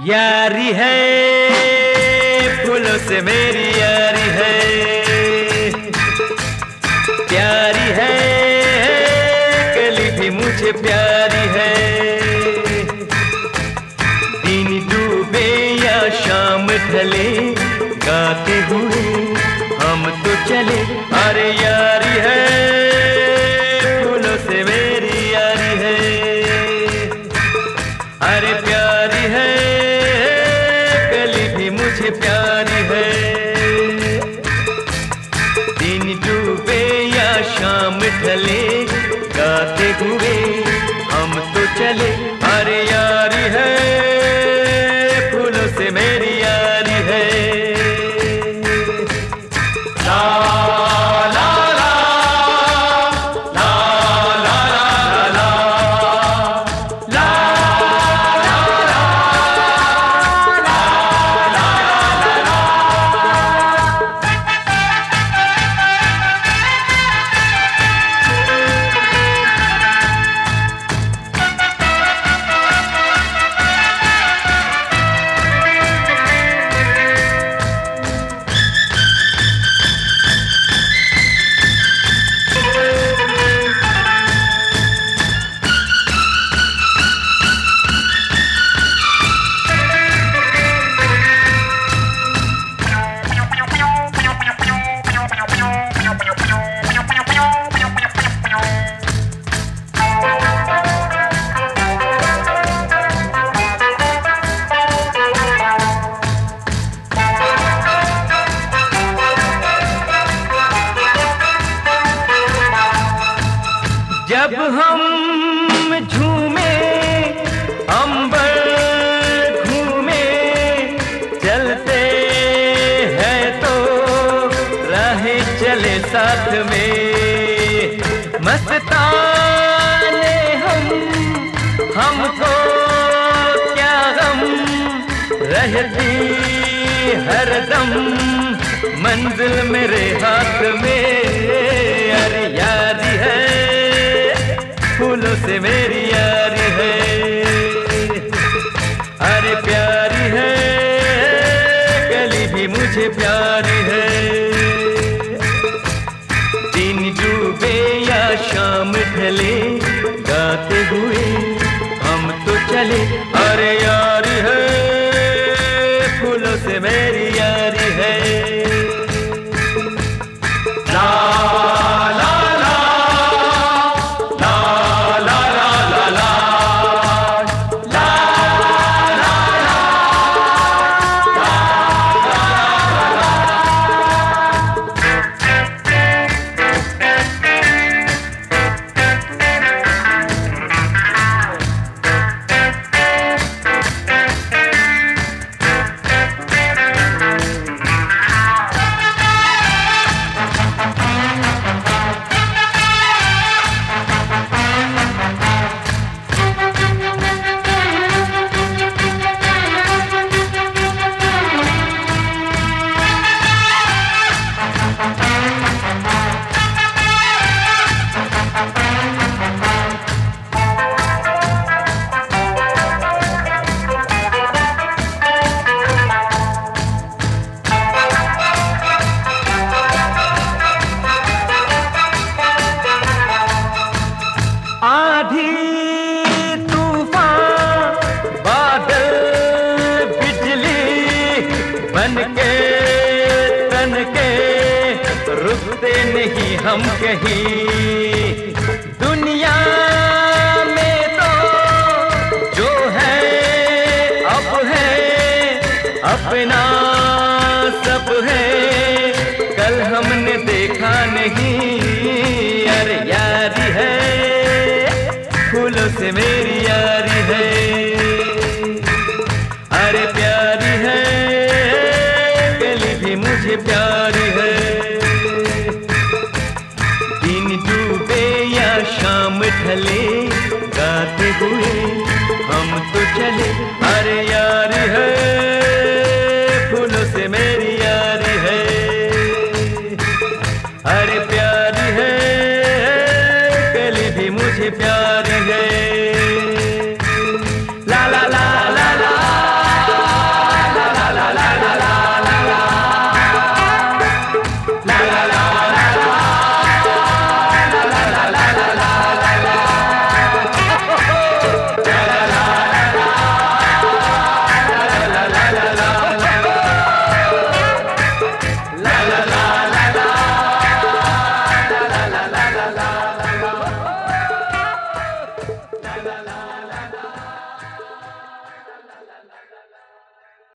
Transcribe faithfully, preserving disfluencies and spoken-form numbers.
यारी है फूलों से मेरी यारी है, प्यारी है कली भी मुझे प्यारी है। दिन डूबे या शाम ढले गाते हुए हम तो चले। अरे यारी है फूलों से मेरी यारी है, अरे प्यारी है कली भी मुझे प्यारी है। दिन डूबे या शाम ढले गाते हुए हम तो चले। अरे यारी है फूलों से मेरी यारी है। जब हम झूमे अंबर घूमे चलते हैं तो राहें चले साथ में। मस्ताने हम हमको क्या गम रहती हरदम मंजिल मेरे हाथ में। अरे यारी है फूलों से मेरी यारी है, अरे प्यारी है कली भी मुझे प्यारी है। दिन डूबे या शाम ढले गाते हुए हम तो चले। अरे यारी है फूलों से मेरी यारी है। ला आधी तूफान बादल बिजली बनके तनके रुकते नहीं हम कहीं। दुनिया में तो जो है अब है अपना सब है, कल हमने देखा नहीं। अरे यारी है फूलों से मेरी यारी है, अरे प्यारी है कली भी मुझे प्यारी है। दिन डूबे या शाम ढले गाते हुए हम तो चले। अरे यारी है फूलों से मेरी यारी है, अरे प्यारी है कली भी मुझे प्यारी है।